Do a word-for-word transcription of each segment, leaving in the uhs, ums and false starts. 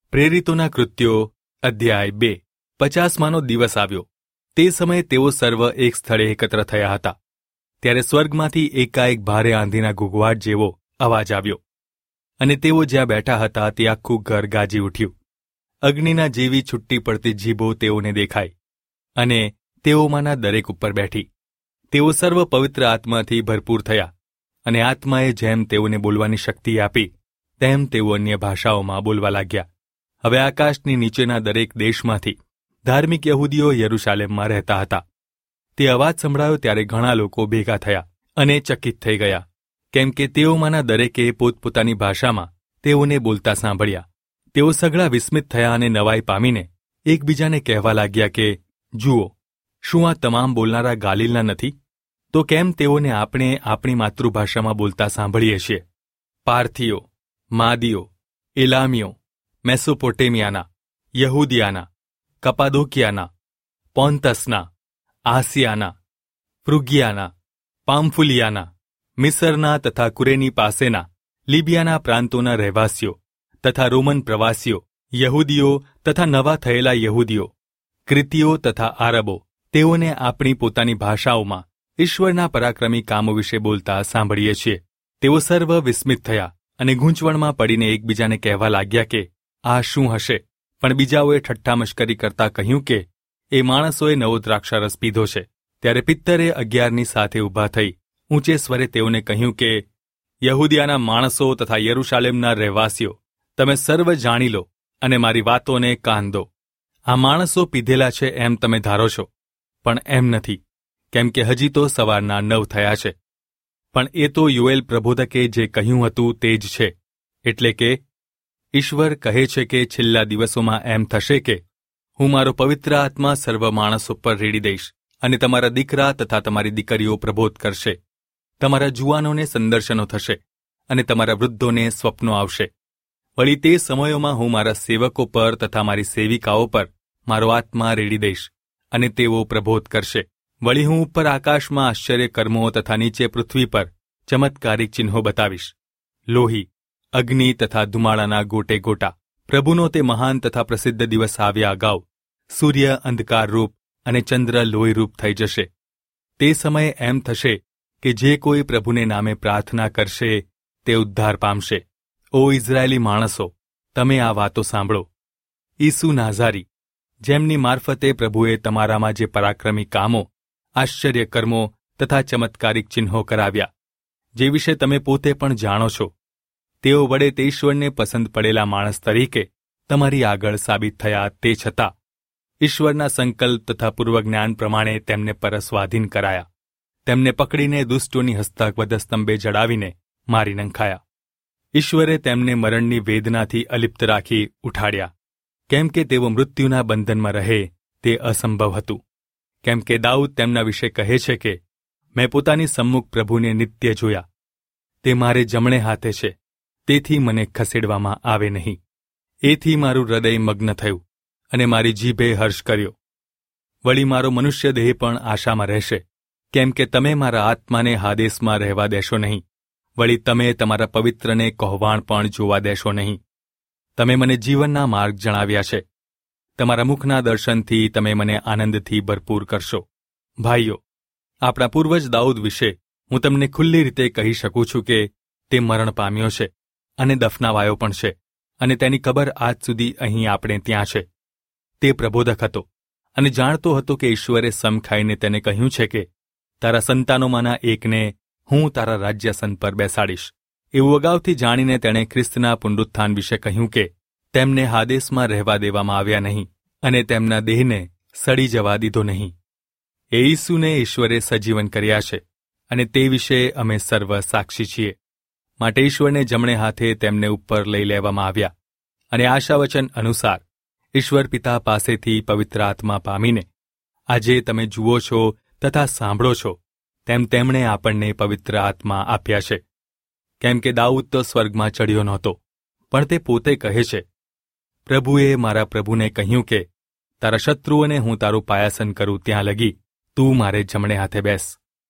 પ્રેરિતોના કૃત્યો અધ્યાય બે. પચાસમાનો દિવસ આવ્યો. તે સમયે તેઓ સર્વ એક સ્થળે એકત્ર થયા હતા. ત્યારે સ્વર્ગમાંથી એકાએક ભારે આંધીના ઘૂઘવાટ જેવો અવાજ આવ્યો, અને તેઓ જ્યાં બેઠા હતા તે આખું ઘર ગાજી ઉઠ્યું. અગ્નિના જેવી છૂટી પડતી જીભો તેઓને દેખાઈ, અને તેઓમાંના દરેક ઉપર બેઠી. તેઓ સર્વ પવિત્ર આત્માથી ભરપૂર થયા, અને આત્માએ જેમ તેઓને બોલવાની શક્તિ આપી તેમ તેઓ અન્ય ભાષાઓમાં બોલવા લાગ્યા. હવે આકાશની નીચેના દરેક દેશમાંથી ધાર્મિક યહૂદીઓ યરૂશાલેમમાં રહેતા હતા. તે અવાજ સંભળાયો ત્યારે ઘણા લોકો ભેગા થયા અને ચકિત થઈ ગયા, કેમ કે તેઓમાંના દરેકે પોતપોતાની ભાષામાં તેઓને બોલતા સાંભળ્યા. તેઓ સઘળા વિસ્મિત થયા અને નવાઈ પામીને એકબીજાને કહેવા લાગ્યા કે, જુઓ, શું આ તમામ બોલનારા ગાલિલના નથી? તો કેમ તેઓને આપણે આપણી માતૃભાષામાં બોલતા સાંભળીએ છીએ? પાર્થીઓ, માદીઓ, એલામીઓ, મેસોપોટેમિયાના, યહૂદિયાના, કપાદોકિયાના, પોન્તસના, આસિયાના, ફ્રુગિયાના, પામ્ફુલિયાના, મિસરના તથા કુરેની પાસેના, લીબિયાના પ્રાંતોના રહેવાસીઓ તથા રોમન પ્રવાસીઓ, યહૂદીઓ તથા નવા થયેલા યહૂદીઓ, ક્રિતીઓ તથા આરબો, તેઓને આપણી પોતાની ભાષાઓમાં ઈશ્વરના પરાક્રમી કામો વિશે બોલતા સાંભળીએ છીએ. તેઓ સર્વ વિસ્મિત થયા અને ગૂંચવણમાં પડીને એકબીજાને કહેવા લાગ્યા કે, આ શું હશે? પણ બીજાઓએ ઠઠ્ઠા મશ્કરી કરતા કહ્યું કે, એ માણસોએ નવો દ્રાક્ષારસ પીધો છે. ત્યારે પિત્તરે અગિયારની સાથે ઊભા થઈ ઊંચે સ્વરે તેઓને કહ્યું કે, યહૂદિયાના માણસો તથા યરૂશાલેમના રહેવાસીઓ, તમે સર્વ જાણી લો અને મારી વાતોને કાન દો. આ માણસો પીધેલા છે એમ તમે ધારો છો, પણ એમ નથી, કેમ કે હજી તો સવારના નવ થયા છે. પણ એ તો યોએલ પ્રબોધકે જે કહ્યું હતું તે જ છે, એટલે કે ઈશ્વર કહે છે કે છેલ્લા દિવસોમાં એમ થશે કે હું મારો પવિત્ર આત્મા સર્વ માણસો પર રેડી દઈશ, અને તમારા દીકરા તથા તમારી દીકરીઓ પ્રબોધ કરશે. તમારા જુવાનોને સંદર્શનો થશે, અને તમારા વૃદ્ધોને સ્વપ્નો આવશે. વળી તે સમયોમાં હું મારા સેવકો પર તથા મારી સેવિકાઓ પર મારો આત્મા રેડી દઈશ, અને તેઓ પ્રબોધ કરશે. વળી હું ઉપર આકાશમાં આશ્ચર્ય કર્મો તથા નીચે પૃથ્વી પર ચમત્કારિક ચિહ્નો બતાવીશ, લોહી, અગ્નિ તથા ધુમાડાના ગોટે ગોટા. પ્રભુનો તે મહાન તથા પ્રસિદ્ધ દિવસ આવ્યા અગાઉ સૂર્ય અંધકાર રૂપ અને ચંદ્ર લોહી રૂપ થઈ જશે. તે સમયે એમ થશે કે જે કોઈ પ્રભુને નામે પ્રાર્થના કરશે તે ઉદ્ધાર પામશે. ઓ ઇઝરાયેલી માણસો, તમે આ વાતો સાંભળો. ઈસુ નાઝારી, જેમની મારફતે પ્રભુએ તમારામાં જે પરાક્રમી કામો, આશ્ચર્ય કર્મો તથા ચમત્કારિક ચિહ્નો કરાવ્યા, જે વિશે તમે પોતે પણ જાણો છો, તેઓ વડે તે ઈશ્વરને પસંદ પડેલા માણસ તરીકે તમારી આગળ સાબિત થયા. તે છતાં ઈશ્વરના સંકલ્પ તથા પૂર્વજ્ઞાન પ્રમાણે તેમને પર સ્વાધીન કરાયા. તેમને પકડીને દુષ્ટોની હસ્તક વધસ્તંભે જડાવીને મારી નંખાયા. ઈશ્વરે તેમને મરણની વેદનાથી અલિપ્ત રાખી ઉઠાડ્યા, કેમ કે તેઓ મૃત્યુના બંધનમાં રહે તે અસંભવ હતું. કેમ કે દાઉદ તેમના વિશે કહે છે કે, મેં પોતાની સમ્મુખ પ્રભુને નિત્ય જોયા. તે મારે જમણે હાથે છે, તેથી મને ખસેડવામાં આવે નહીં. એથી મારું હૃદય મગ્ન થયું, અને મારી જીભે હર્ષ કર્યો. વળી મારો મનુષ્ય દેહ પણ આશામાં રહેશે, કેમ કે તમે મારા આત્માને હાદેસમાં રહેવા દેશો નહીં. વળી તમે તમારા પવિત્રને કહોવાણ પણ જોવા દેશો નહીં. તમે મને જીવનના માર્ગ જણાવ્યા છે. તમારા મુખના દર્શનથી તમે મને આનંદથી ભરપૂર કરશો. ભાઈઓ, આપણા પૂર્વજ દાઉદ વિશે હું તમને ખુલ્લી રીતે કહી શકું છું કે તે મરણ પામ્યો છે અને દફનાવાયો પણ છે, અને તેની કબર આજ સુધી અહીં આપણે ત્યાં છે. તે પ્રબોધક હતો અને જાણતો હતો કે ઈશ્વરે સમ ખાઈને તેને કહ્યું છે કે તારા સંતાનોમાંના એકને હું તારા રાજ્યાસન પર બેસાડીશ. એવું અગાઉથી જાણીને તેણે ખ્રિસ્તના પુનરુત્થાન વિશે કહ્યું કે તેમને હાદેસમાં રહેવા દેવામાં આવ્યા નહીં, અને તેમના દેહને સડી જવા દીધો નહીં. એ ઈસુને ઈશ્વરે સજીવન કર્યા છે, અને તે વિશે અમે સર્વ સાક્ષી છીએ. માટે ઈશ્વરને જમણે હાથે તેમને ઉપર લઈ લેવામાં આવ્યા, અને આશાવચન અનુસાર ઈશ્વર પિતા પાસેથી પવિત્ર આત્મા પામીને આજે તમે જુઓ છો તથા સાંભળો છો તેમ તેમણે આપણને પવિત્ર આત્મા આપ્યા છે. કેમ કે દાઉદ તો સ્વર્ગમાં ચડ્યો નહોતો, પણ તે પોતે કહે છે, પ્રભુએ મારા પ્રભુને કહ્યું કે તારા શત્રુઓને હું તારું પાયાસન કરું ત્યાં લગી તું મારે જમણે હાથે બેસ.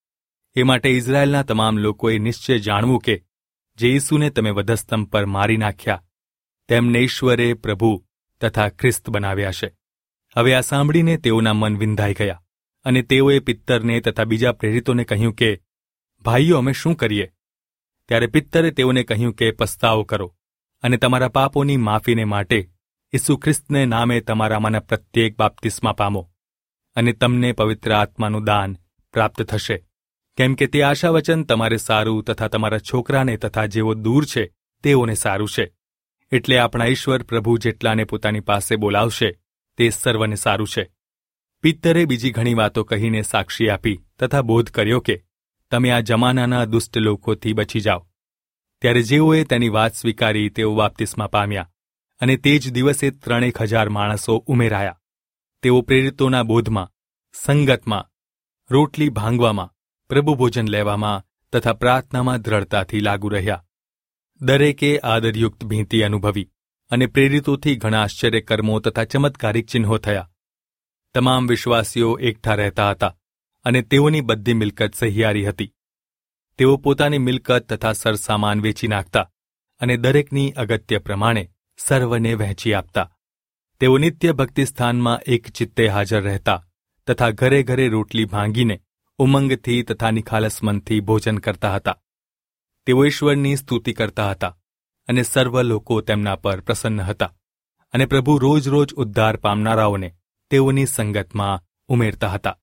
એ માટે ઇઝરાયેલના તમામ લોકોએ નિશ્ચય જાણવું કે જે ઈસુને તમે વધસ્તંભ પર મારી નાખ્યા તેમને ઈશ્વરે પ્રભુ તથા ખ્રિસ્ત બનાવ્યા છે. હવે આ સાંભળીને તેઓના મન વિંધાઈ ગયા, અને તેઓએ પિત્તરને તથા બીજા પ્રેરિતોને કહ્યું કે, ભાઈઓ, અમે શું કરીએ? ત્યારે પિત્તરે તેઓને કહ્યું કે, પસ્તાવો કરો અને તમારા પાપોની માફીને માટે ઈસુ ખ્રિસ્તને નામે તમારામાંના પ્રત્યેક બાપ્તિસ્મા પામો, અને તમને પવિત્ર આત્માનું દાન પ્રાપ્ત થશે, કેમ કે તે આશાવચન તમારે સારું તથા તમારા છોકરાને તથા જેઓ દૂર છે તેઓને સારું છે. એટલે આપણા ઈશ્વર પ્રભુ જેટલાને પોતાની પાસે બોલાવશે તે સર્વને સારું છે. પિત્તરે બીજી ઘણી વાતો કહીને સાક્ષી આપી તથા બોધ કર્યો કે તમે આ જમાનાના દુષ્ટ લોકોથી બચી જાઓ. ત્યારે જેઓએ તેની વાત સ્વીકારી તેઓ બાપ્તિસ્મા પામ્યા, અને તે જ દિવસે ત્રણેક હજાર માણસો ઉમેરાયા. તેઓ પ્રેરિતોના બોધમાં, સંગતમાં, રોટલી ભાંગવામાં, પ્રભુ ભોજન લેવામાં તથા પ્રાર્થનામાં દ્રઢતાથી લાગુ રહ્યા. દરેકે આદરયુક્ત ભીંતી અનુભવી, અને પ્રેરિતોથી ઘણા આશ્ચર્યકર્મો તથા ચમત્કારિક ચિહ્નો થયા. તમામ વિશ્વાસીઓ એકઠા રહેતા હતા, અને તેઓની બધી મિલકત સહિયારી હતી. તેઓ પોતાની મિલકત તથા સરસામાન વેચી નાખતા, અને દરેકની અગત્ય પ્રમાણે સર્વને વહેંચી આપતા. તેઓ નિત્ય ભક્તિસ્થાનમાં એક ચિત્તે હાજર રહેતા, તથા ઘરે ઘરે રોટલી ભાંગીને ઉમંગથી તથા નિખાલસ મનથી ભોજન કરતા હતા. તેઓ ઈશ્વરની સ્તુતિ કરતા હતા, અને સર્વ લોકો તેમના પર પ્રસન્ન હતા, અને પ્રભુ રોજ રોજ ઉદ્ધાર પામનારાઓને તેઓની સંગતમાં ઉમેરતા હતા.